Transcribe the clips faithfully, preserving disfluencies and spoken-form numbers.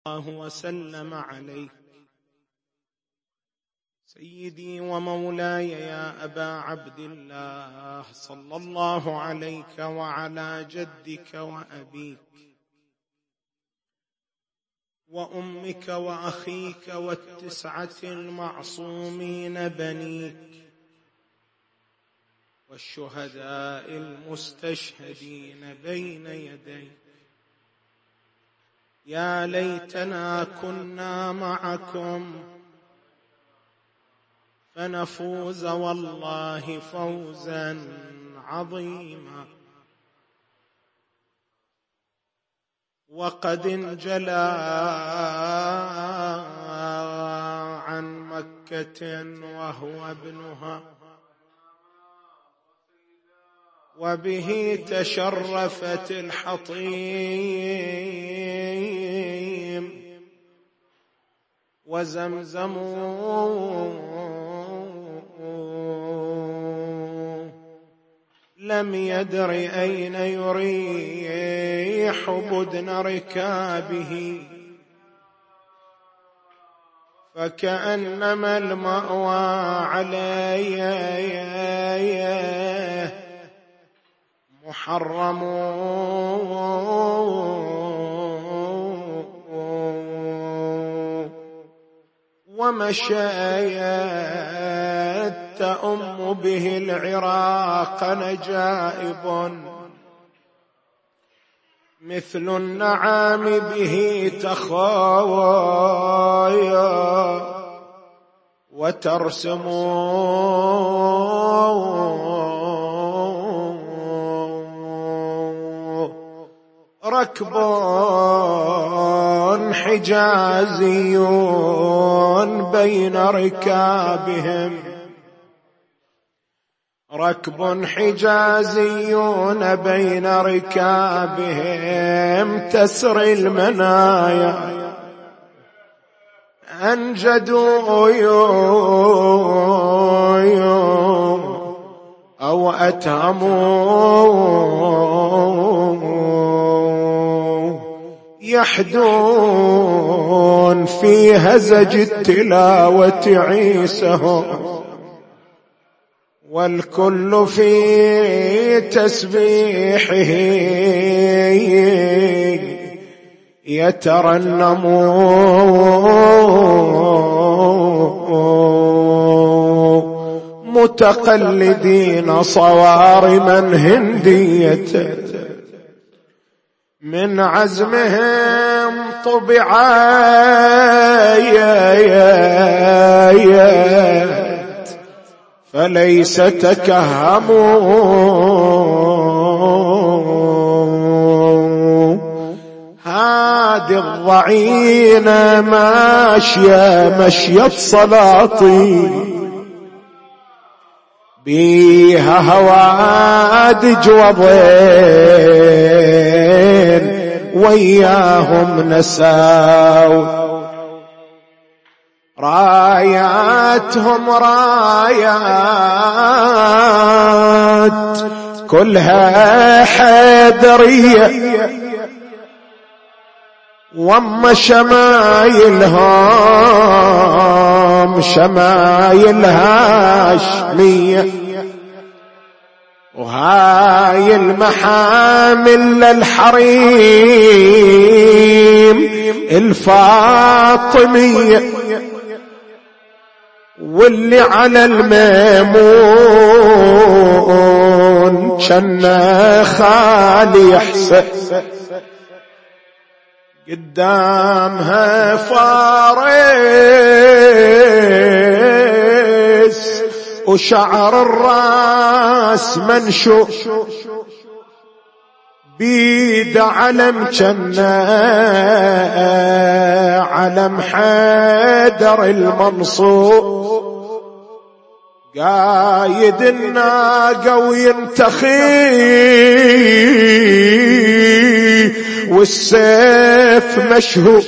الله وسلم عليه. سيدي ومولاي يا أبا عبد الله، صلى الله عليك وعلى جدك وأبيك وأمك وأخيك والتسعة المعصومين بنيك والشهداء المستشهدين بين يديك. يا ليتنا كنا معكم فنفوز والله فوزا عظيما. وقد انجلى عن مكة وهو ابنها، وبه تشرفت الحطيم، وزمزم لم يدر أين يريح بدن ركابه، فكأنما المأوى عليه محرم. ومشيت تأم به العراق نجائب، مثل النعام به تخاوى وترسم ركب حجازي بين ركابهم، ركب حجازي بين ركابهم، تسري المنايا أنجدوا أو أتهموا، يحدون في هزج التلاوة عيسهم، والكل في تسبيحه يترنمون، متقلدين صوارما هندية من عزمهم طبعايات، فليس تكهموا. هذه الضعينة ماشية مشية سلاطين، بيها هوادج وضين وياهم نساو، راياتهم رايات كلها حيدرية، وأما شمايلهم شمايل هاشمية، وهاي المحامل للحريم الفاطمية، واللي على الميمون كان خالي يحسن، قدامها فارس وشعر الراس منشو، بيد علم جنة علم حيدر المنصور، قايد الناقة وينتخي والسيف مشهو،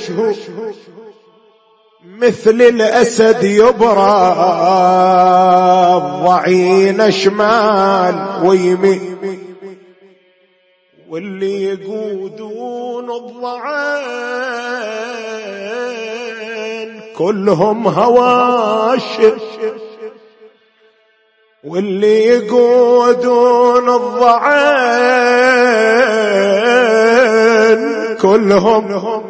مثل الأسد يبرى الضعين شمال ويمين، واللي يقودون الضعان كلهم هواشم، واللي يقودون الضعان كلهم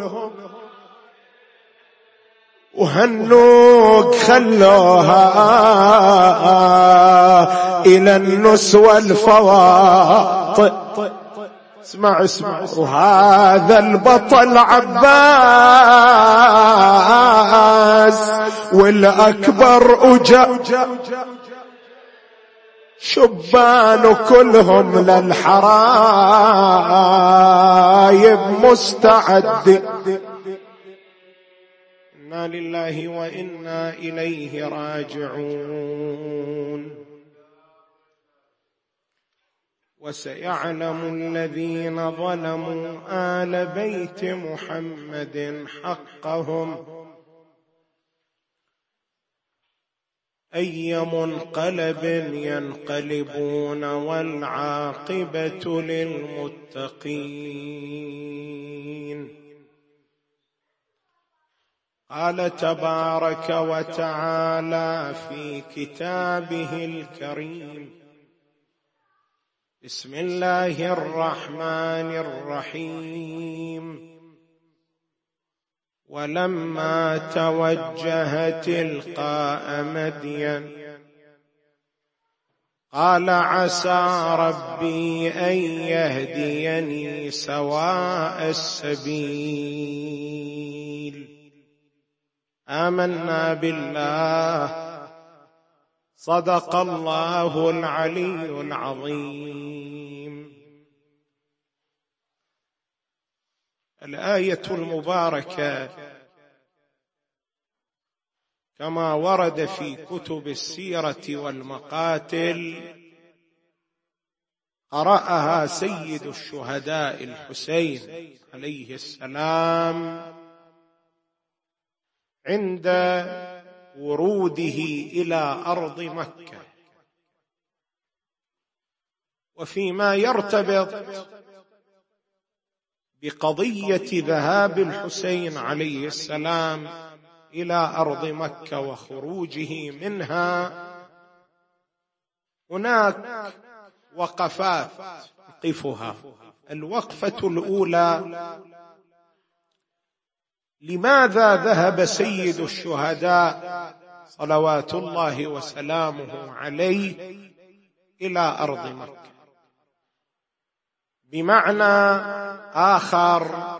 وهالنوق خلوها إلى النس والفواطئ. اسمع اسمع، وهذا البطل عباس والأكبر أجا شبان كلهم للحرايب مستعد. إنا لله وإنا إليه راجعون. وسيعلم الذين ظلموا آل بيت محمد حقهم أي منقلب ينقلبون والعاقبة للمتقين. قال تبارك وتعالى في كتابه الكريم: بسم الله الرحمن الرحيم. ولما توجه تلقاء مدين قال عسى ربي أن يهديني سواء السبيل. آمنا بالله، صدق الله العلي العظيم. الآية المباركة كما ورد في كتب السيرة والمقاتل قرأها سيد الشهداء الحسين عليه السلام عند وروده إلى أرض مكة، وفيما يرتبط بقضية ذهاب الحسين عليه السلام إلى أرض مكة وخروجه منها هناك وقفات نقفها. الوقفة الأولى: لماذا ذهب سيد الشهداء صلوات الله وسلامه عليه إلى أرض مكة؟ بمعنى آخر،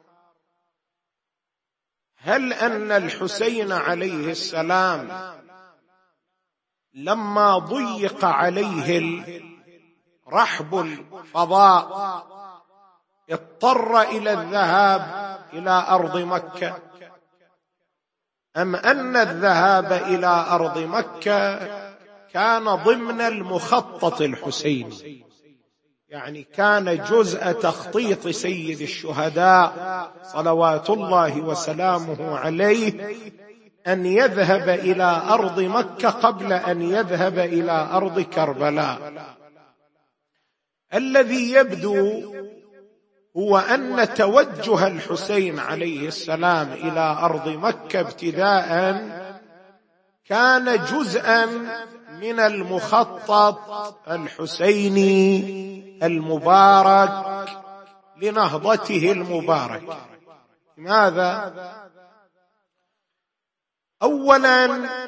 هل أن الحسين عليه السلام لما ضيق عليه رحب الفضاء اضطر إلى الذهاب إلى أرض مكة، أم أن الذهاب إلى أرض مكة كان ضمن المخطط الحسيني؟ يعني كان جزء تخطيط سيد الشهداء صلوات الله وسلامه عليه أن يذهب إلى أرض مكة قبل أن يذهب إلى أرض كربلاء. الذي يبدو هو أن توجه الحسين عليه السلام إلى أرض مكة ابتداء كان جزءا من المخطط الحسيني المبارك لنهضته المباركة. لماذا؟ أولا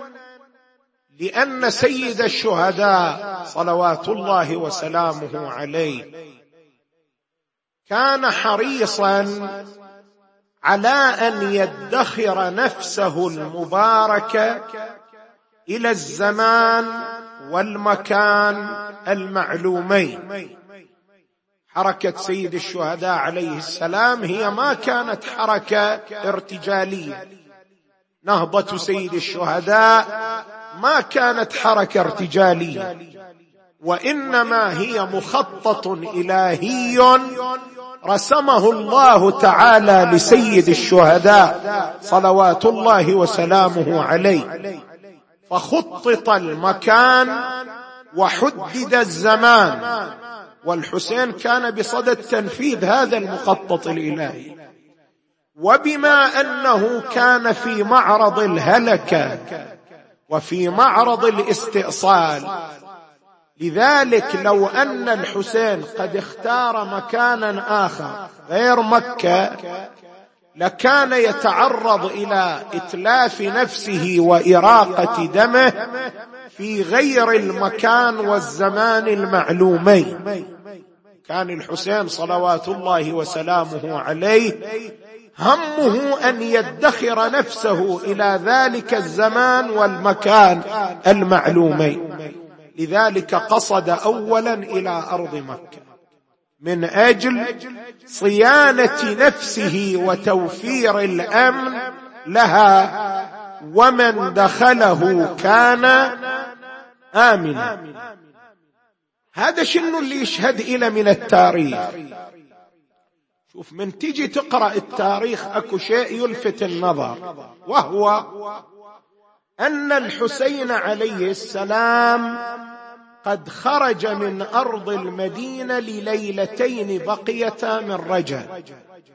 لأن سيد الشهداء صلوات الله وسلامه عليه كان حريصا على أن يدخر نفسه المباركة إلى الزمان والمكان المعلومين. حركة سيد الشهداء عليه السلام هي ما كانت حركة ارتجالية، نهضة سيد الشهداء ما كانت حركة ارتجالية، وإنما هي مخطط إلهي رسمه الله تعالى لسيد الشهداء صلوات الله وسلامه عليه. فخطط المكان وحدد الزمان والحسين كان بصدد تنفيذ هذا المخطط الإلهي، وبما أنه كان في معرض الهلكة وفي معرض الاستئصال، لذلك لو أن الحسين قد اختار مكانا آخر غير مكة لكان يتعرض إلى إتلاف نفسه وإراقة دمه في غير المكان والزمان المعلومين. كان الحسين صلوات الله وسلامه عليه همه أن يدخر نفسه إلى ذلك الزمان والمكان المعلومين، لذلك قصد أولا إلى أرض مكة من أجل صيانة نفسه وتوفير الأمن لها، ومن دخله كان آمنا. هذا شنو اللي يشهد إلى من التاريخ. شوف، من تيجي تقرأ التاريخ أكو شيء يلفت النظر، وهو أن الحسين عليه السلام قد خرج من أرض المدينة لليلتين بقيتا من رجب،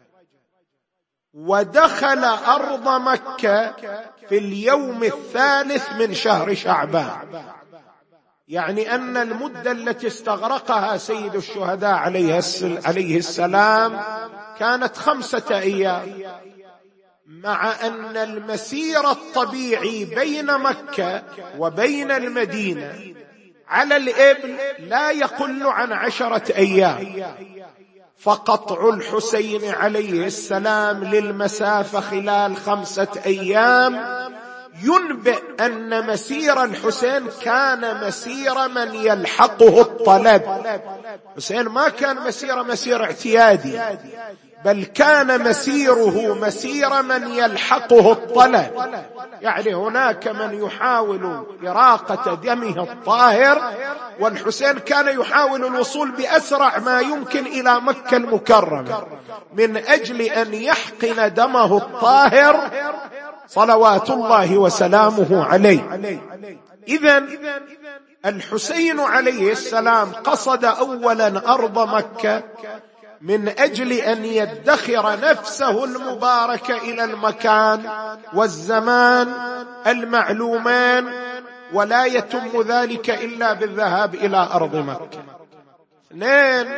ودخل أرض مكة في اليوم الثالث من شهر شعبان، يعني أن المدة التي استغرقها سيد الشهداء عليه السلام كانت خمسة أيام، مع أن المسير الطبيعي بين مكة وبين المدينة على الإبل لا يقل عن عشرة أيام، فقطع الحسين عليه السلام للمسافة خلال خمسة أيام ينبئ أن مسير الحسين كان مسير من يلحقه الطلب. حسين ما كان مسير مسير اعتيادي، بل كان مسيره مسير من يلحقه الطلب، يعني هناك من يحاول إراقة دمه الطاهر، والحسين كان يحاول الوصول بأسرع ما يمكن إلى مكة المكرمة من أجل أن يحقن دمه الطاهر صلوات الله وسلامه عليه. إذن الحسين عليه السلام قصد أولا أرض مكة من أجل أن يدخر نفسه المباركة إلى المكان والزمان المعلومان، ولا يتم ذلك إلا بالذهاب إلى أرض مكة. اثنين،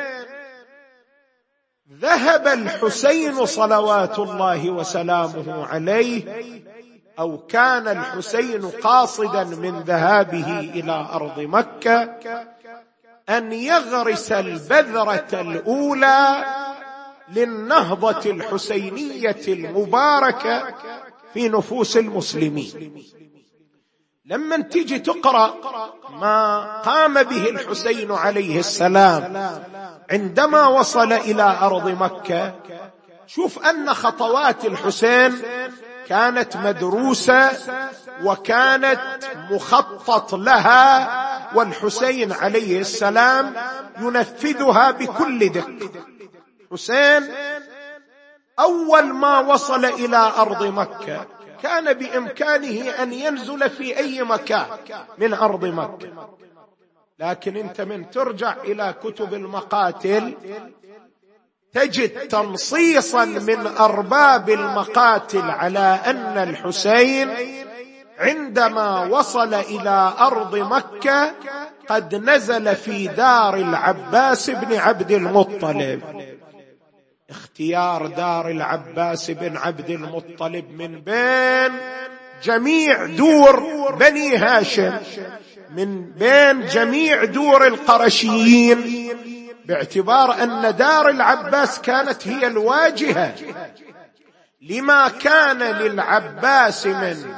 ذهب الحسين صلوات الله وسلامه عليه، أو كان الحسين قاصدا من ذهابه إلى أرض مكة أن يغرس البذرة الأولى للنهضة الحسينية المباركة في نفوس المسلمين. لما تيجي تقرأ ما قام به الحسين عليه السلام عندما وصل إلى أرض مكة، شوف أن خطوات الحسين كانت مدروسة وكانت مخطط لها، والحسين عليه السلام ينفذها بكل دقة. حسين أول ما وصل إلى أرض مكة كان بإمكانه أن ينزل في أي مكان من أرض مكة، لكن أنت من ترجع إلى كتب المقاتل تجد تنصيصا من أرباب المقاتل على أن الحسين عندما وصل إلى أرض مكة قد نزل في دار العباس بن عبد المطلب. اختيار دار العباس بن عبد المطلب من بين جميع دور بني هاشم، من بين جميع دور القرشيين، باعتبار أن دار العباس كانت هي الواجهة لما كان للعباس من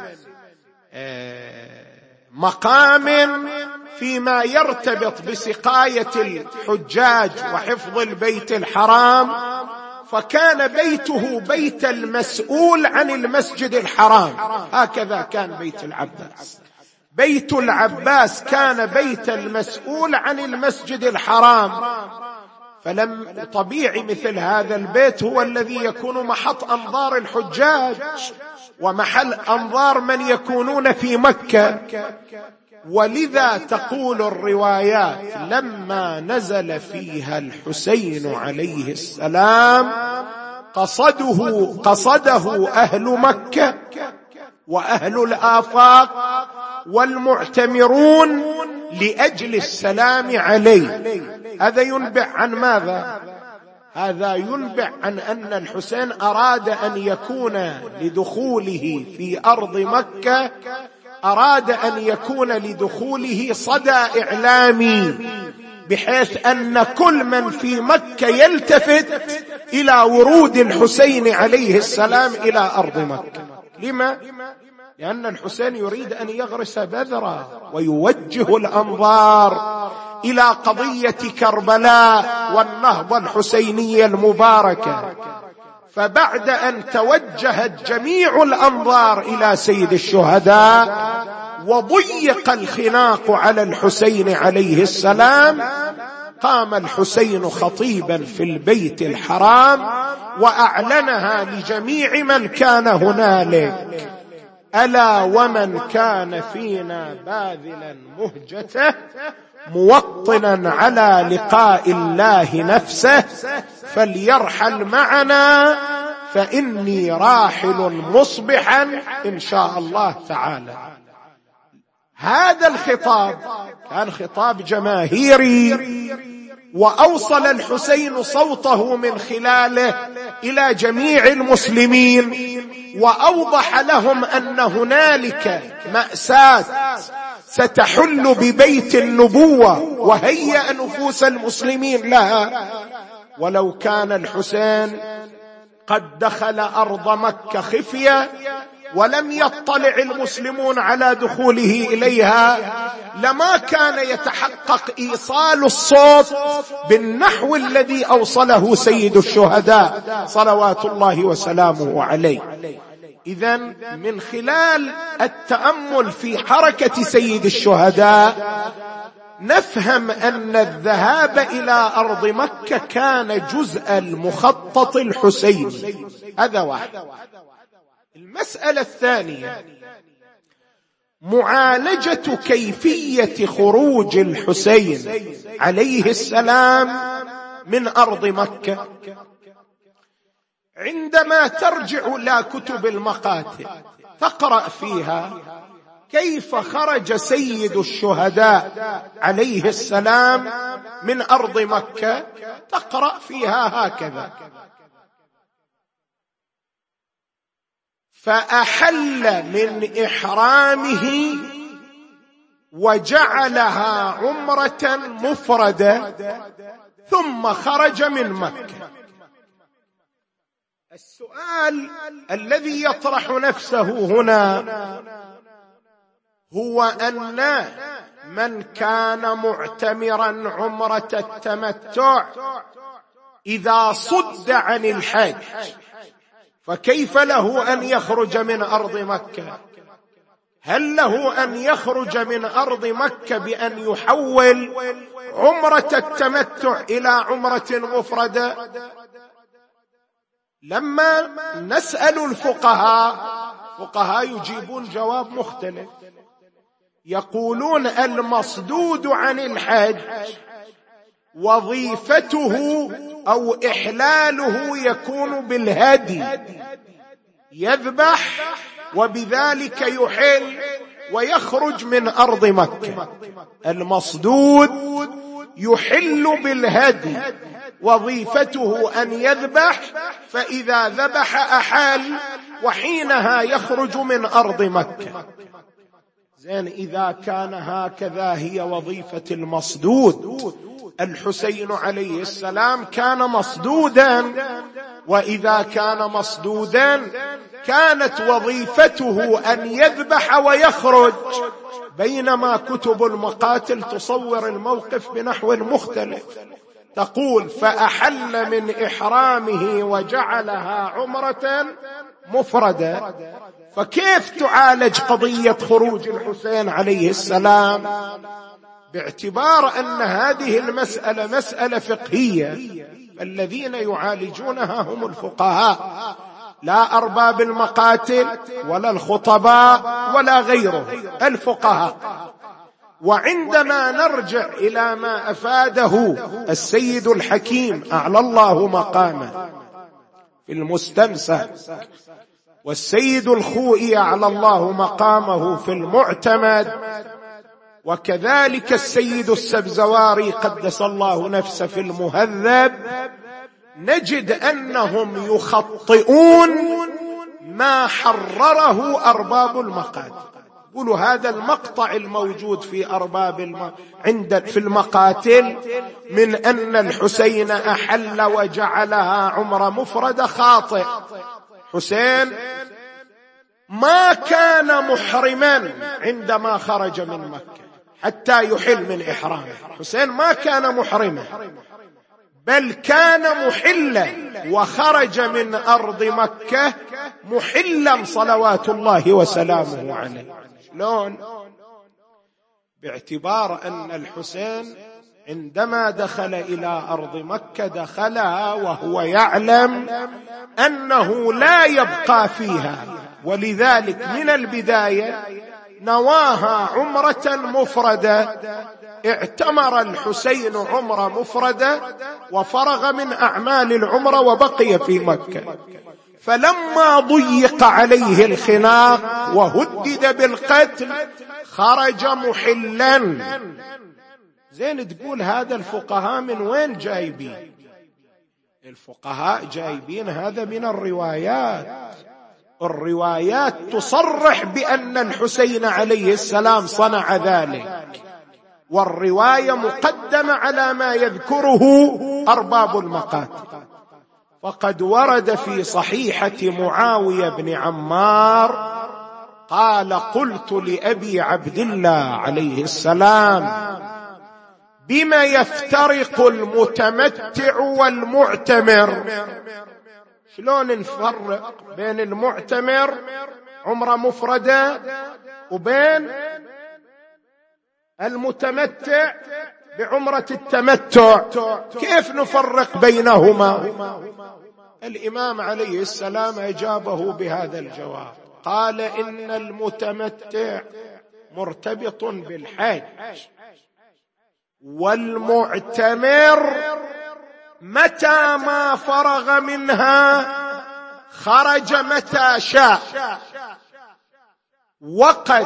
مقام فيما يرتبط بسقاية الحجاج وحفظ البيت الحرام، فكان بيته بيت المسؤول عن المسجد الحرام. هكذا كان بيت العباس، بيت العباس كان بيت المسؤول عن المسجد الحرام، فلم طبيعي مثل هذا البيت هو الذي يكون محط أنظار الحجاج ومحل أنظار من يكونون في مكة. ولذا تقول الروايات لما نزل فيها الحسين عليه السلام قصده قصده أهل مكة وأهل الآفاق والمعتمرون لأجل السلام عليه. هذا ينبئ عن ماذا؟ هذا ينبئ عن أن الحسين أراد أن يكون لدخوله في أرض مكة أراد أن يكون لدخوله صدى إعلامي، بحيث أن كل من في مكة يلتفت إلى ورود الحسين عليه السلام إلى أرض مكة. لما؟ لأن الحسين يريد أن يغرس بذرة ويوجه الأنظار إلى قضية كربلاء والنهضة الحسينية المباركة. فبعد أن توجهت جميع الأنظار إلى سيد الشهداء وضيق الخناق على الحسين عليه السلام، قام الحسين خطيبا في البيت الحرام وأعلنها لجميع من كان هنالك: ألا ومن كان فينا باذلا مهجته موطنا على لقاء الله نفسه فليرحل معنا فإني راحل مصبحا إن شاء الله تعالى. هذا الخطاب كان خطاب جماهيري، وأوصل الحسين صوته من خلاله إلى جميع المسلمين، وأوضح لهم أن هنالك مأساة ستحل ببيت النبوة وهيأ نفوس المسلمين لها. ولو كان الحسين قد دخل أرض مكة خفية ولم يطلع المسلمون على دخوله إليها لما كان يتحقق إيصال الصوت بالنحو الذي أوصله سيد الشهداء صلوات الله وسلامه عليه. إذن من خلال التأمل في حركة سيد الشهداء نفهم أن الذهاب إلى أرض مكة كان جزء المخطط الحسيني. هذا واحد. المسألة الثانية معالجة كيفية خروج الحسين عليه السلام من أرض مكة. عندما ترجع إلى كتب المقاتل تقرأ فيها كيف خرج سيد الشهداء عليه السلام من أرض مكة، تقرأ فيها هكذا: فأحل من إحرامه وجعلها عمرة مفردة ثم خرج من مكة. السؤال الذي يطرح نفسه هنا هو أن من كان معتمرا عمرة التمتع إذا صد عن الحج فكيف له أن يخرج من أرض مكة؟ هل له أن يخرج من أرض مكة بأن يحول عمرة التمتع إلى عمرة مفردة؟ لما نسأل الفقهاء فقهاء يجيبون جواب مختلف، يقولون المصدود عن الحج وظيفته أو إحلاله يكون بالهدي، يذبح وبذلك يحل ويخرج من أرض مكة. المصدود يحل بالهدي وظيفته أن يذبح، فإذا ذبح أحل وحينها يخرج من أرض مكة. زين، إذا كان هكذا هي وظيفة المصدود، الحسين عليه السلام كان مصدودا، وإذا كان مصدودا كانت وظيفته أن يذبح ويخرج، بينما كتب المقاتل تصور الموقف بنحو مختلف، تقول فأحل من إحرامه وجعلها عمرة مفردة. فكيف تعالج قضية خروج الحسين عليه السلام؟ باعتبار أن هذه المسألة مسألة فقهية، الذين يعالجونها هم الفقهاء، لا أرباب المقاتل ولا الخطباء ولا غيره، الفقهاء. وعندما نرجع إلى ما أفاده السيد الحكيم أعلى الله مقامه في المستمسك، والسيد الخوئي أعلى الله مقامه في المعتمد، وكذلك السيد السبزواري قدس الله نفسه في المهذب، نجد أنهم يخطئون ما حرره أرباب المقاتل. يقولوا هذا المقطع الموجود في أرباب الم... عند في المقاتل من أن الحسين أحل وجعلها عمرة مفردة خاطئ. حسين ما كان محرما عندما خرج من مكة حتى يحل من إحرامه. حسين ما كان محرما، بل كان محلا وخرج من أرض مكة محلا صلوات الله وسلامه عليه. شلون؟ باعتبار أن الحسين عندما دخل إلى أرض مكة دخلها وهو يعلم أنه لا يبقى فيها، ولذلك من البداية نواها عمرة مفردة. اعتمر الحسين عمرة مفردة وفرغ من أعمال العمرة وبقي في مكة. فلما ضيق عليه الخناق وهدد بالقتل خرج محلا. زين تقول هذا الفقهاء من وين جايبين؟ الفقهاء جايبين هذا من الروايات. الروايات تصرح بأن الحسين عليه السلام صنع ذلك، والرواية مقدمة على ما يذكره أرباب المقاتل. فقد ورد في صحيحة معاوية بن عمار قال: قلت لأبي عبد الله عليه السلام: بما يفترق المتمتع والمعتمر؟ شلون نفرق بين المعتمر عمرة مفردة وبين المتمتع بعمرة التمتع؟ كيف نفرق بينهما؟ الإمام عليه السلام أجابه بهذا الجواب، قال: إن المتمتع مرتبط بالحج، والمعتمر متى ما فرغ منها خرج متى شاء. وقد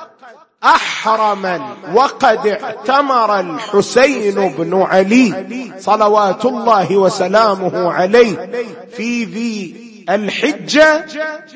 أحرم وقد اعتمر الحسين بن علي صلوات الله وسلامه عليه في ذي الحجة،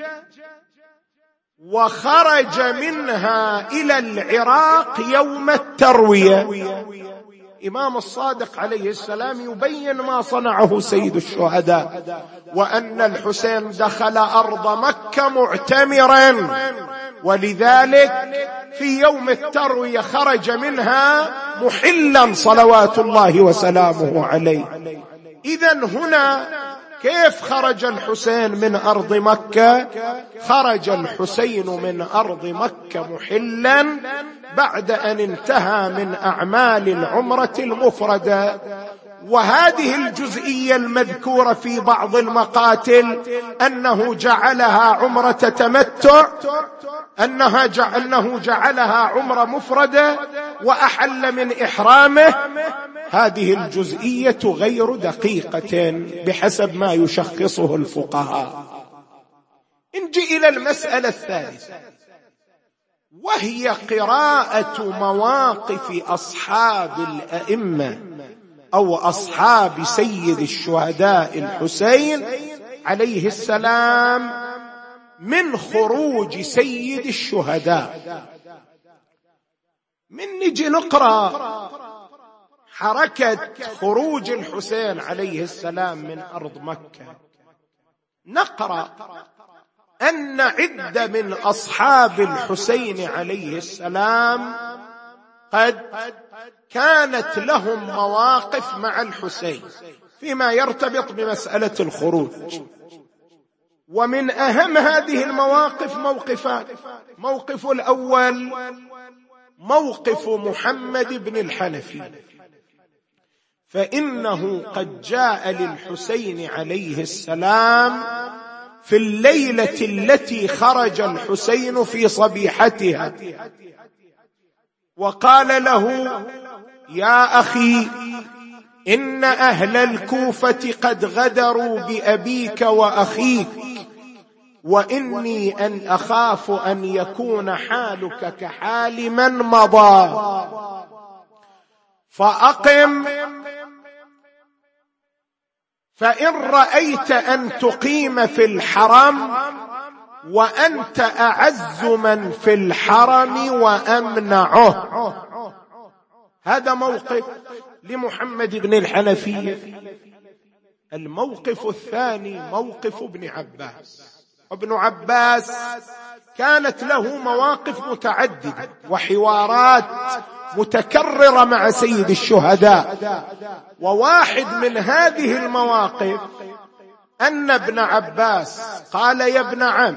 وخرج منها إلى العراق يوم التروية. إمام الصادق عليه السلام يبين ما صنعه سيد الشهداء، وأن الحسين دخل أرض مكة معتمرا، ولذلك في يوم التروية خرج منها محلا صلوات الله وسلامه عليه. إذن هنا كيف خرج الحسين من أرض مكة؟ خرج الحسين من أرض مكة محلا بعد أن انتهى من أعمال العمرة المفردة. وهذه الجزئية المذكورة في بعض المقاتل أنه جعلها عمرة تمتع، أنها جعلنه جعلها عمرة مفردة وأحل من إحرامه، هذه الجزئية غير دقيقة بحسب ما يشخصه الفقهاء. نجي إلى المسألة الثالثة، وهي قراءة مواقف أصحاب الأئمة أو أصحاب سيد الشهداء الحسين عليه السلام من خروج سيد الشهداء. من نجي نقرأ حركة خروج الحسين عليه السلام من أرض مكة، نقرأ أن عدة من أصحاب الحسين عليه السلام قد كانت لهم مواقف مع الحسين فيما يرتبط بمسألة الخروج. ومن أهم هذه المواقف موقفان. موقف الأول موقف محمد بن الحنفي، فإنه قد جاء للحسين عليه السلام في الليلة التي خرج الحسين في صبيحتها، وقال له: يا أخي، إن أهل الكوفة قد غدروا بأبيك وأخيك، وإني أن أخاف أن يكون حالك كحال من مضى، فأقم، فإن رأيت أن تقيم في الحرم وأنت أعز من في الحرم وأمنعه. هذا موقف لمحمد بن الحنفية. الموقف الثاني موقف ابن عباس. ابن عباس كانت له مواقف متعددة وحوارات متكررة مع سيد الشهداء، وواحد من هذه المواقف أن ابن عباس قال: يا ابن عم،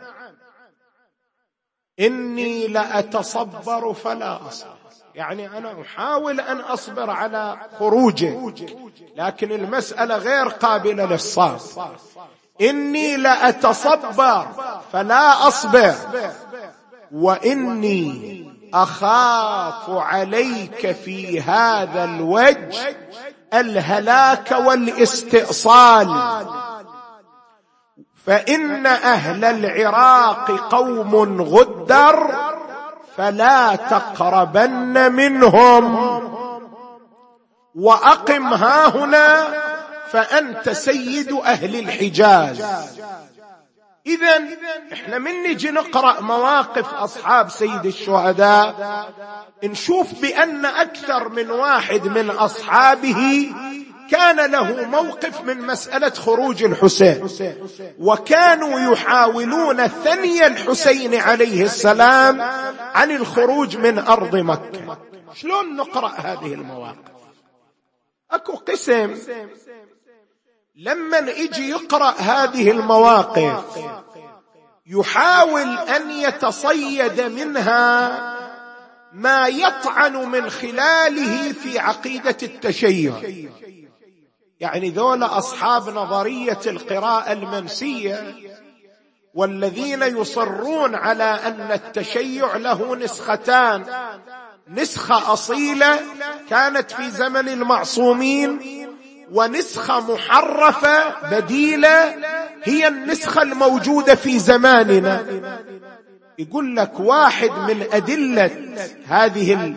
إني لأتصبر فلا أصبر، يعني أنا أحاول أن أصبر على خروجه، لكن المسألة غير قابلة للصبر. إني لأتصبر فلا أصبر، وإني أخاف عليك في هذا الوجه الهلاك والاستئصال، فإن أهل العراق قوم غدر فلا تقربن منهم، وأقم هاهنا فأنت سيد أهل الحجاز. إذن إحنا من نجي نقرأ مواقف أصحاب سيد الشهداء نشوف بأن أكثر من واحد من أصحابه كان له موقف من مسألة خروج الحسين، وكانوا يحاولون ثني الحسين عليه السلام عن الخروج من أرض مكة. شلون نقرأ هذه المواقف؟ أكو قسم لما يجي يقرأ هذه المواقف يحاول أن يتصيد منها ما يطعن من خلاله في عقيدة التشيع. يعني ذول أصحاب نظرية القراءة المنسية، والذين يصرون على أن التشيع له نسختان: نسخة أصيلة كانت في زمن المعصومين، ونسخة محرفة بديلة هي النسخة الموجودة في زماننا. يقول لك واحد من أدلة هذه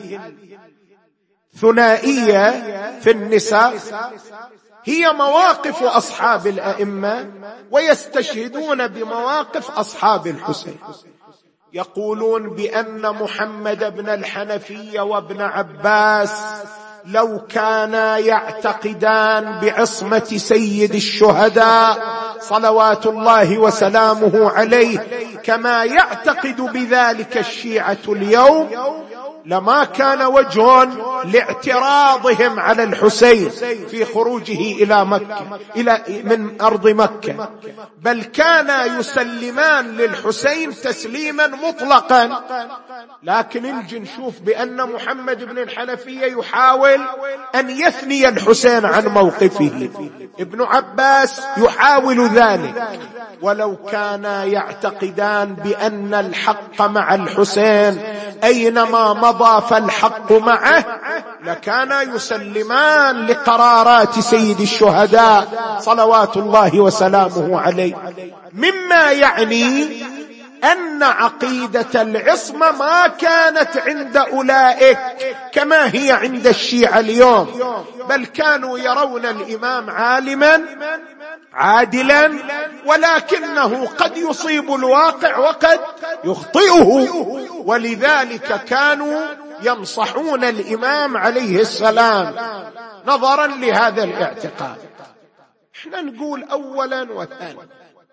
الثنائية في النسخ هي مواقف أصحاب الأئمة، ويستشهدون بمواقف أصحاب الحسين. يقولون بأن محمد بن الحنفية وابن عباس لو كانا يعتقدان بعصمة سيد الشهداء صلوات الله وسلامه عليه كما يعتقد بذلك الشيعة اليوم، لما كان وجه لاعتراضهم على الحسين في خروجه إلى مكة إلى من أرض مكة، بل كانا يسلمان للحسين تسليما مطلقا. لكن نجي نشوف بأن محمد بن الحنفية يحاول أن يثني الحسين عن موقفه، ابن عباس يحاول ذلك. ولو كانا يعتقدان بأن الحق مع الحسين أينما مضى فالحق معه، لكانا يسلمان لقرارات سيد الشهداء صلوات الله وسلامه عليه. مما يعني أن عقيدة العصمة ما كانت عند أولئك كما هي عند الشيعة اليوم، بل كانوا يرون الإمام عالما عادلا، ولكنه قد يصيب الواقع وقد يخطئه، ولذلك كانوا ينصحون الإمام عليه السلام نظرا لهذا الاعتقاد. احنا نقول أولا وثانيا.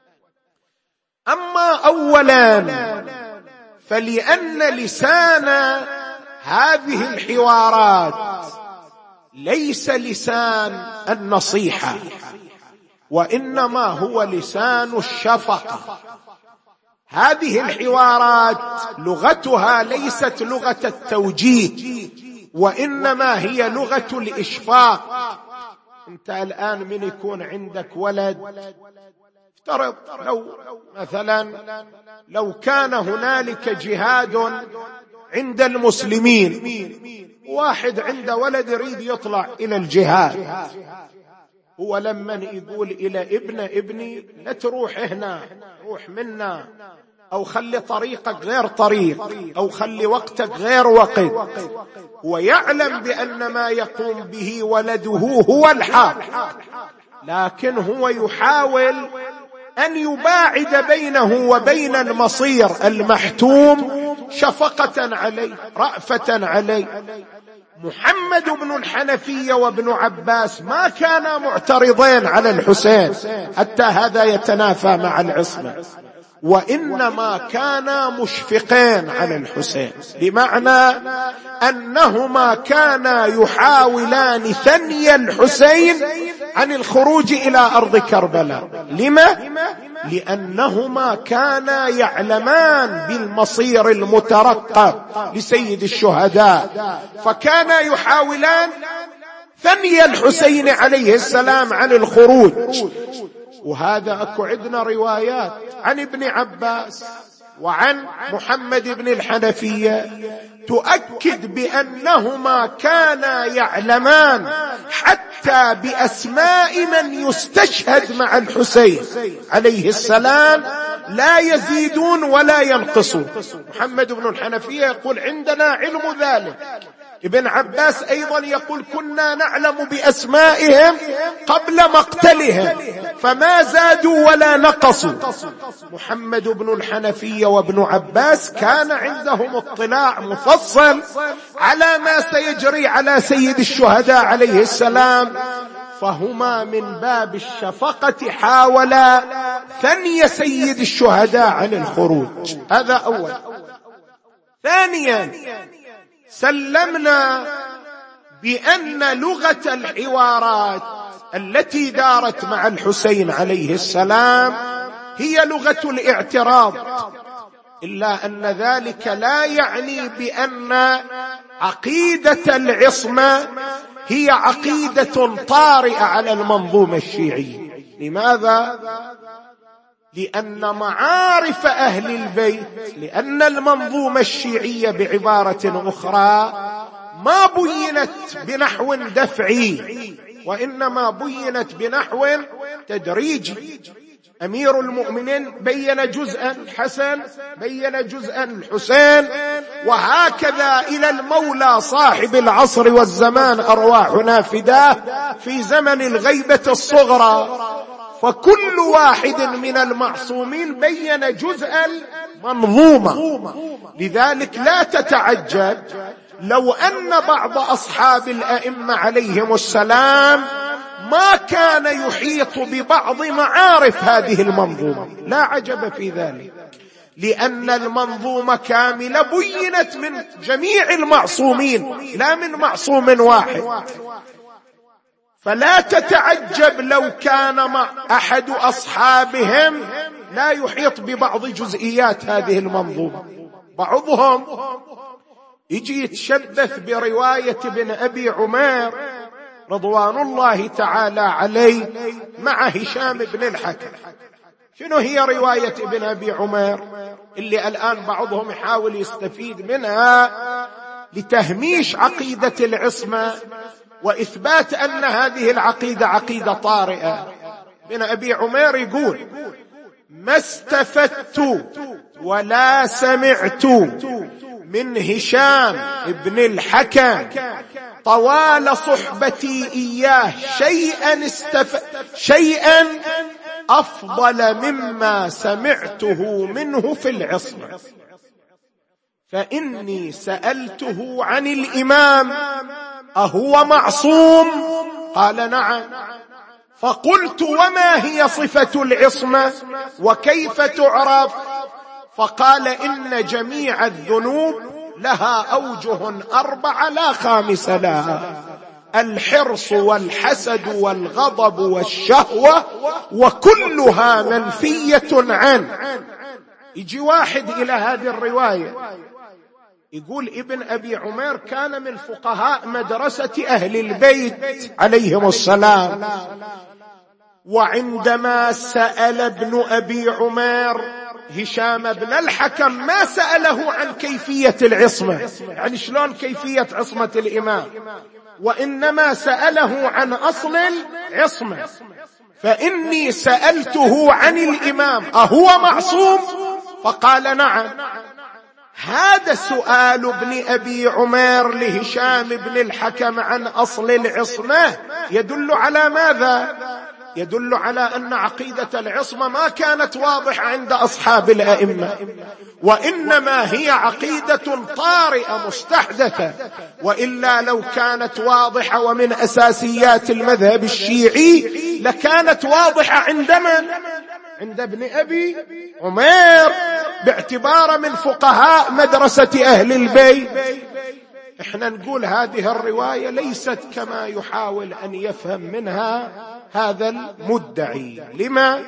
أما أولا فلأن لسان هذه الحوارات ليس لسان النصيحة، وإنما هو لسان الشفقة. هذه الحوارات لغتها ليست لغة التوجيه، وإنما هي لغة الإشفاق. أنت الآن من يكون عندك ولد، افترض لو مثلا لو كان هنالك جهاد عند المسلمين، واحد عنده ولد يريد يطلع إلى الجهاد، هو لما يقول إلى ابن ابني لا تروح هنا، روح منا، أو خلي طريقك غير طريق، أو خلي وقتك غير وقت، ويعلم بأن ما يقوم به ولده هو الحق، لكن هو يحاول أن يباعد بينه وبين المصير المحتوم شفقة عليه، رأفة عليه. محمد بن الحنفية وابن عباس ما كانا معترضين على الحسين حتى هذا يتنافى مع العصمة، وإنما كانا مشفقين على الحسين، بمعنى أنهما كانا يحاولان ثني الحسين عن الخروج إلى أرض كربلاء. لما؟ لأنهما كانا يعلمان بالمصير المترقب لسيد الشهداء، فكانا يحاولان ثني الحسين عليه السلام عن الخروج. وهذا أكو عندنا روايات عن ابن عباس وعن محمد بن الحنفية تؤكد بأنهما كانا يعلمان حتى بأسماء من يستشهد مع الحسين عليه السلام لا يزيدون ولا ينقصون. محمد بن الحنفية يقول عندنا علم ذلك، ابن عباس أيضا يقول كنا نعلم بأسمائهم قبل مقتلهم فما زادوا ولا نقصوا. محمد بن الحنفية وابن عباس كان عندهم اطلاع مفصل على ما سيجري على سيد الشهداء عليه السلام، فهما من باب الشفقة حاولا ثني سيد الشهداء عن الخروج. هذا أول. ثانيا، سلمنا بأن لغة الحوارات التي دارت مع الحسين عليه السلام هي لغة الاعتراض، إلا أن ذلك لا يعني بأن عقيدة العصمة هي عقيدة طارئة على المنظومة الشيعية. لماذا؟ لأن معارف أهل البيت، لأن المنظومة الشيعية بعبارة أخرى ما بينت بنحو دفعي، وإنما بينت بنحو تدريجي. أمير المؤمنين بين جزءا الحسن، بين جزءا الحسين، وهكذا إلى المولى صاحب العصر والزمان أرواحنا فداه في زمن الغيبة الصغرى، فكل واحد من المعصومين بين جزء المنظومة. لذلك لا تتعجب لو أن بعض أصحاب الأئمة عليهم السلام ما كان يحيط ببعض معارف هذه المنظومة، لا عجب في ذلك، لأن المنظومة كاملة بينت من جميع المعصومين لا من معصوم واحد. فلا تتعجب لو كان مع أحد أصحابهم لا يحيط ببعض جزئيات هذه المنظومة. بعضهم يجي يتشبث برواية ابن أبي عمير رضوان الله تعالى عليه مع هشام بن الحكم. شنو هي رواية ابن أبي عمير اللي الآن بعضهم يحاول يستفيد منها لتهميش عقيدة العصمة وإثبات أن هذه العقيدة عقيدة طارئة؟ ابن أبي عمير يقول: ما استفدت ولا سمعت من هشام ابن الحكم طوال صحبتي إياه شيئا, استف... شيئا أفضل مما سمعته منه في العصمة، فإني سألته عن الإمام أهو معصوم؟ قال نعم. فقلت: وما هي صفة العصمة وكيف تعرف؟ فقال: إن جميع الذنوب لها أوجه أربعة لا خامس لها: الحرص والحسد والغضب والشهوة، وكلها منفية عنه. يجي واحد إلى هذه الرواية يقول ابن أبي عمير كان من فقهاء مدرسة أهل البيت عليهم السلام، وعندما سأل ابن أبي عمير هشام بن الحكم ما سأله عن كيفية العصمة، يعني شلون كيفية عصمة الإمام، وإنما سأله عن أصل العصمة. فإني سألته عن الإمام أهو معصوم؟ فقال نعم. هذا سؤال ابن أبي عمير لهشام بن الحكم عن أصل العصمة يدل على ماذا؟ يدل على أن عقيدة العصمة ما كانت واضحة عند أصحاب الأئمة، وإنما هي عقيدة طارئة مستحدثة، وإلا لو كانت واضحة ومن أساسيات المذهب الشيعي لكانت واضحة عند من؟ عند ابن أبي عمير، باعتبار من فقهاء مدرسة أهل البيت. احنا نقول هذه الرواية ليست كما يحاول أن يفهم منها هذا المدعي. لما؟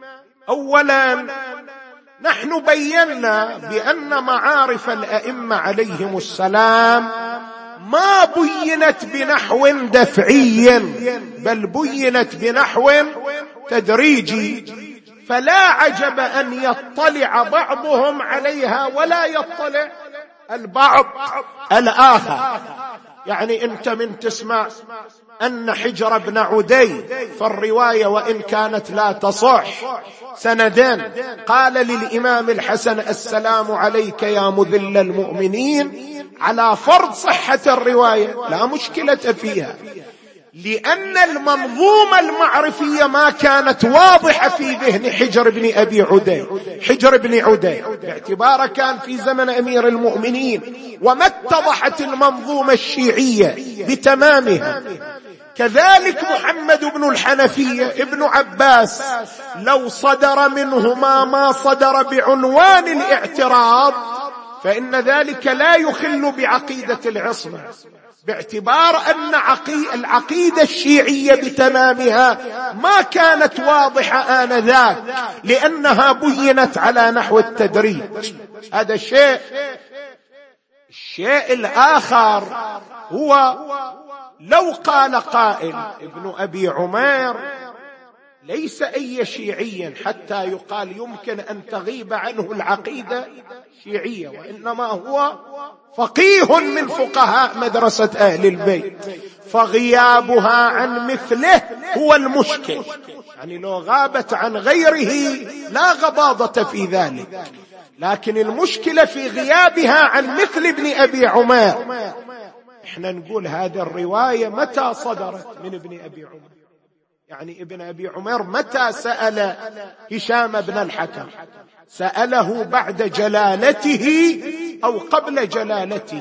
أولا نحن بينا بأن معارف الأئمة عليهم السلام ما بينت بنحو دفعي، بل بينت بنحو تدريجي، فلا عجب أن يطلع بعضهم عليها ولا يطلع البعض الآخر. يعني أنت من تسمع أن حجر بن عدي فالرواية وإن كانت لا تصح سندين قال للإمام الحسن السلام عليك يا مذل المؤمنين، على فرض صحة الرواية لا مشكلة فيها، لأن المنظومة المعرفية ما كانت واضحة في ذهن حجر بن أبي عدي. حجر بن عدي باعتباره كان في زمن أمير المؤمنين وما اتضحت المنظومة الشيعية بتمامها. كذلك محمد بن الحنفية ابن عباس لو صدر منهما ما صدر بعنوان الاعتراض فإن ذلك لا يخل بعقيدة العصمة، باعتبار أن العقيدة الشيعية بتمامها ما كانت واضحة آنذاك لأنها بينت على نحو التدريج. هذا الشيء. الشيء الآخر هو لو قال قائل ابن أبي عمير ليس أي شيعي حتى يقال يمكن أن تغيب عنه العقيدة الشيعية، وإنما هو فقيه من فقهاء مدرسة أهل البيت، فغيابها عن مثله هو المشكل. يعني لو غابت عن غيره لا غضاضة في ذلك، لكن المشكلة في غيابها عن مثل ابن أبي عمير. احنا نقول هذه الرواية متى صدرت من ابن أبي عمير؟ يعني ابن أبي عمير متى سأل هشام بن الحكم؟ سأله بعد جلالته أو قبل جلالته؟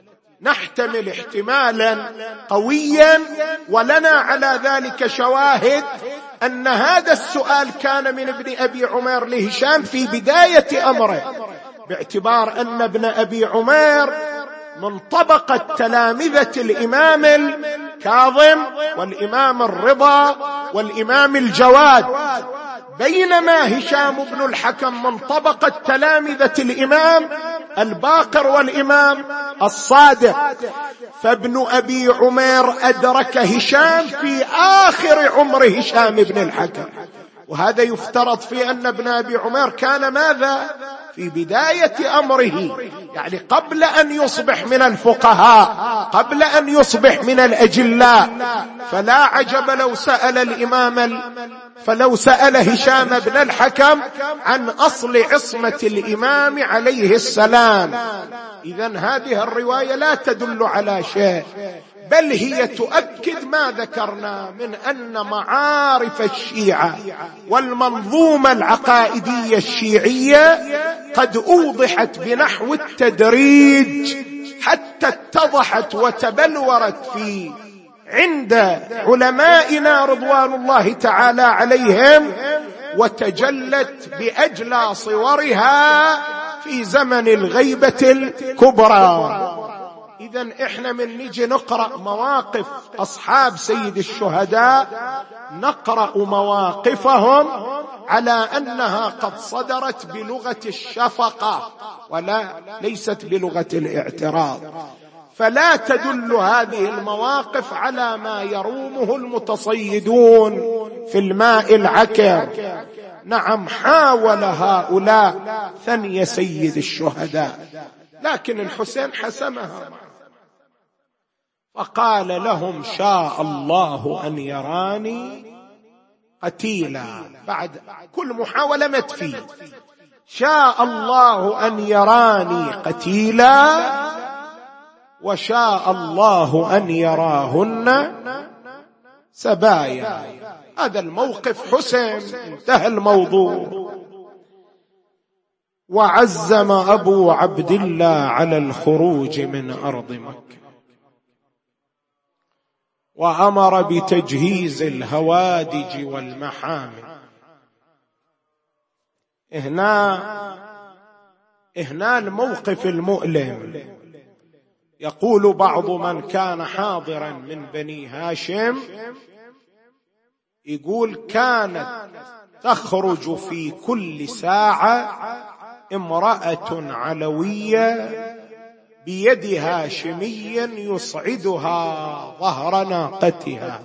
نحتمل احتمالا قويا، ولنا على ذلك شواهد أن هذا السؤال كان من ابن أبي عمير لهشام في بداية أمره، باعتبار أن ابن أبي عمير من طبقة تلامذة الإمام الكاظم والإمام الرضا والإمام الجواد، بينما هشام بن الحكم من طبقة تلامذة الإمام الباقر والإمام الصادق. فابن أبي عمير أدرك هشام في آخر عمر هشام بن الحكم، وهذا يفترض في أن ابن أبي عمير كان ماذا؟ في بداية أمره، يعني قبل أن يصبح من الفقهاء، قبل أن يصبح من الأجلاء. فلا عجب لو سأل الإمام فلو سأل هشام بن الحكم عن أصل عصمة الإمام عليه السلام. إذن هذه الرواية لا تدل على شيء، بل هي تؤكد ما ذكرنا من أن معارف الشيعة والمنظومة العقائدية الشيعية قد أوضحت بنحو التدريج حتى اتضحت وتبلورت في عند علمائنا رضوان الله تعالى عليهم، وتجلت بأجلى صورها في زمن الغيبة الكبرى. إذن إحنا من نجي نقرأ مواقف أصحاب سيد الشهداء نقرأ مواقفهم على أنها قد صدرت بلغة الشفقة ولا ليست بلغة الاعتراض، فلا تدل هذه المواقف على ما يرومه المتصيدون في الماء العكر نعم حاول هؤلاء ثني سيد الشهداء، لكن الحسين حسمها، فقال لهم شاء الله أن يراني قتيلا. بعد كل محاولة مت فيه، شاء الله أن يراني قتيلا وشاء الله أن يراهن سبايا. هذا الموقف حسين، انتهى الموضوع. وعزم أبو عبد الله على الخروج من أرض مكة، وأمر بتجهيز الهوادج والمحامل. هنا هنا الموقف المؤلم. يقول بعض من كان حاضرا من بني هاشم، يقول كانت تخرج في كل ساعة امرأة علوية بيد هاشمي يصعدها ظهر ناقتها.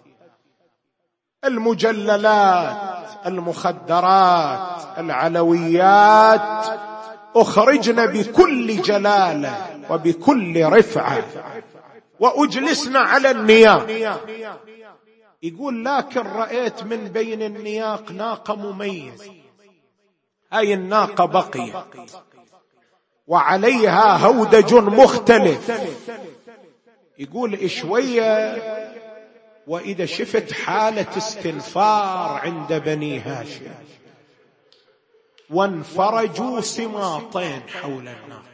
المجللات، المخدرات، العلويات أخرجن بكل جلالة وبكل رفعة وأجلسنا على النياق. يقول لكن رأيت من بين النياق ناقة مميز، هاي الناقة بقيت وعليها هودج مختلف. يقول شوية وإذا شفت حالة استنفار عند بني هاشم، وانفرجوا سماطين حول الناقة،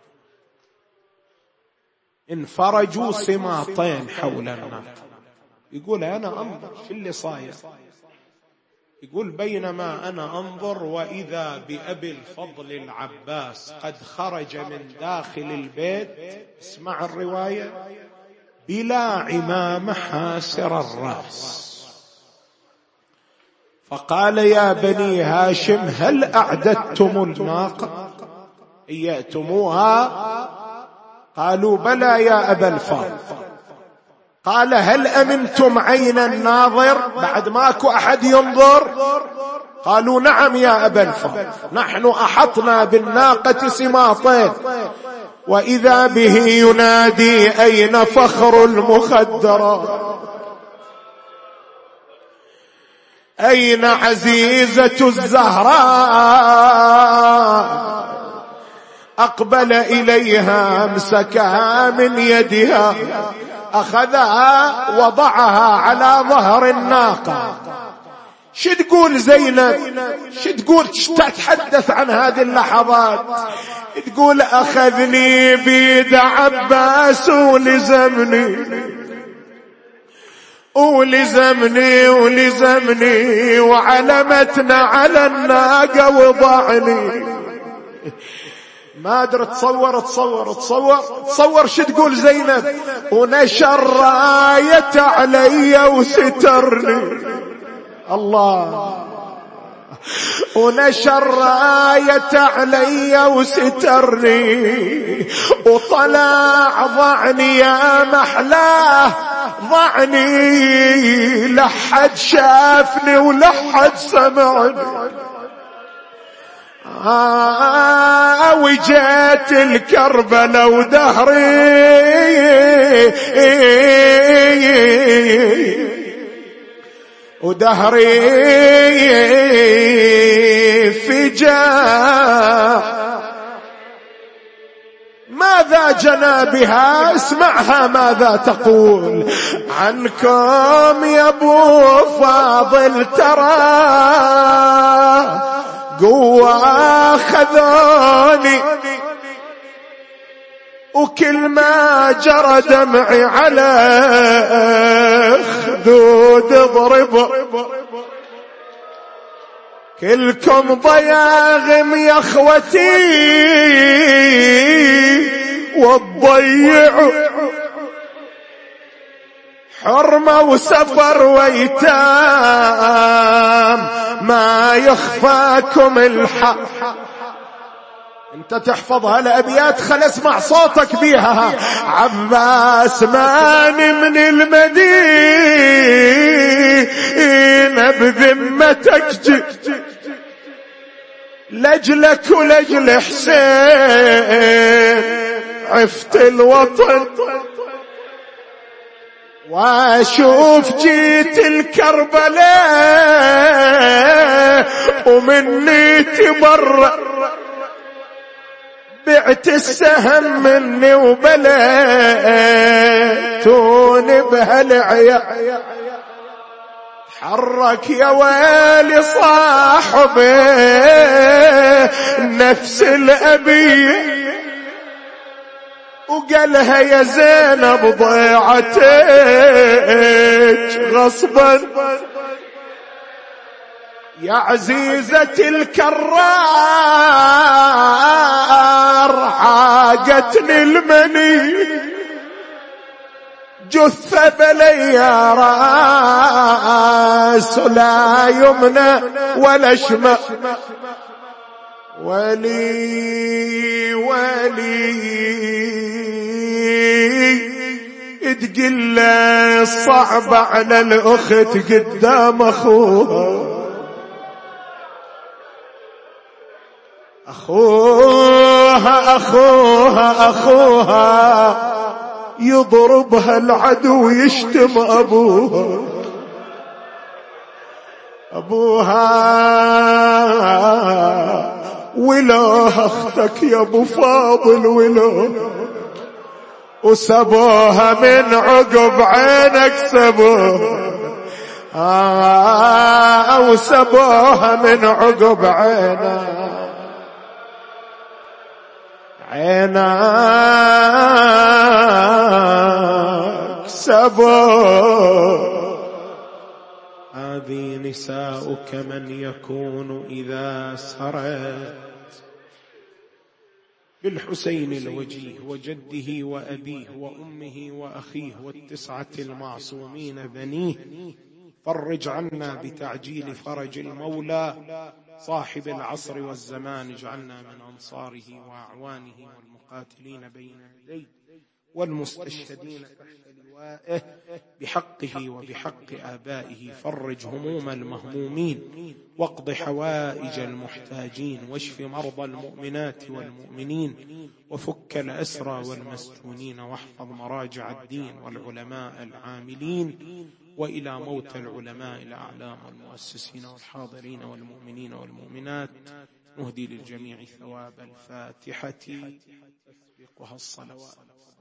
انفرجوا سماطين حول الناقة. يقول أنا أنظر في اللي صاير. يقول بينما أنا أنظر وإذا بأبي الفضل العباس قد خرج من داخل البيت، اسمع الرواية، بلا عمامة حاسر الرأس، فقال يا بني هاشم هل أعددتم الناقة؟ إيأتموها؟ قالوا بلى يا أبا الفضل. قال هل أمنتم عين الناظر؟ بعد ماكو أحد ينظر؟ قالوا نعم يا أبا الفضل، نحن أحطنا بالناقة سماطين، وإذا به ينادي أين فخر المخدرات، أين عزيزة الزهراء؟ أقبل إليها أمسكها من يدها، أخذها وضعها على ظهر الناقة. شو تقول زينب؟ شو تقول تتحدث عن هذه اللحظات؟ تقول أخذني بيد عباس ولزمني ولزمني ولزمني وعلمتنا على الناقة وضعني. ما أدري تصور تصور تصور تصور شو تقول زينب؟ ونشر راية علي وسترني، الله، ونشر راية علي وسترني، وطلع ضعني يا محلاه ضعني، لحد شافني ولحد سمعني. آه وجيت الكربلة ودهري ودهري فجاء. ماذا جنى بها؟ اسمعها ماذا تقول. عنكم يا ابو فاضل ترى قوة خذوني، وكل ما جرى دمعي على خدود ضرب، كلكم ضياغم يا اخوتي والضيع، حرمة وسفر ويتام ما يخفاكم الحق. انت تحفظ هالابيات، خل اسمع صوتك بيها. عباس مان من المدينة بذمتك جئت، لجلك ولجل حسين عفت الوطن، واشوف جيت الكربلاء ومني تبرأ، بعت السهم مني وبليتوني بهالعيا، تحرك يا ويلي صاحبي نفس الأبي، وقالها يا زينب ضيعتك غصبا يا عزيزة الكرار، حاجتني المني جثة بلي يا راس لا يمنى ولا شمال، ولي ولي تقل صعب على الأخت قدام أخوها، أخوها أخوها أخوها يضربها العدو يشتم أبوها، أبوها ولا أختك يا أبو فاضل ولا، وسبوها من عقب عينك سبوها، آه وسبوها من عقب عينك عينك سبوها. هذه نساؤك من يكون إذا سرت بالحسين الوجيه وجده وأبيه وأمه وأخيه والتسعة المعصومين بنيه، فرج عنا بتعجيل فرج المولى صاحب العصر والزمان، اجعلنا من أنصاره وأعوانه والمقاتلين بين يديه والمستشهدين تحت لوائه بحقه وبحق آبائه، فرج هموم المهمومين واقض حوائج المحتاجين، واشف مرضى المؤمنات والمؤمنين، وفك الأسرى والمسجونين، واحفظ مراجع الدين والعلماء العاملين، وإلى موت العلماء الأعلام والمؤسسين والحاضرين والمؤمنين والمؤمنات نهدي للجميع ثواب الفاتحة تسبقها الصلوات.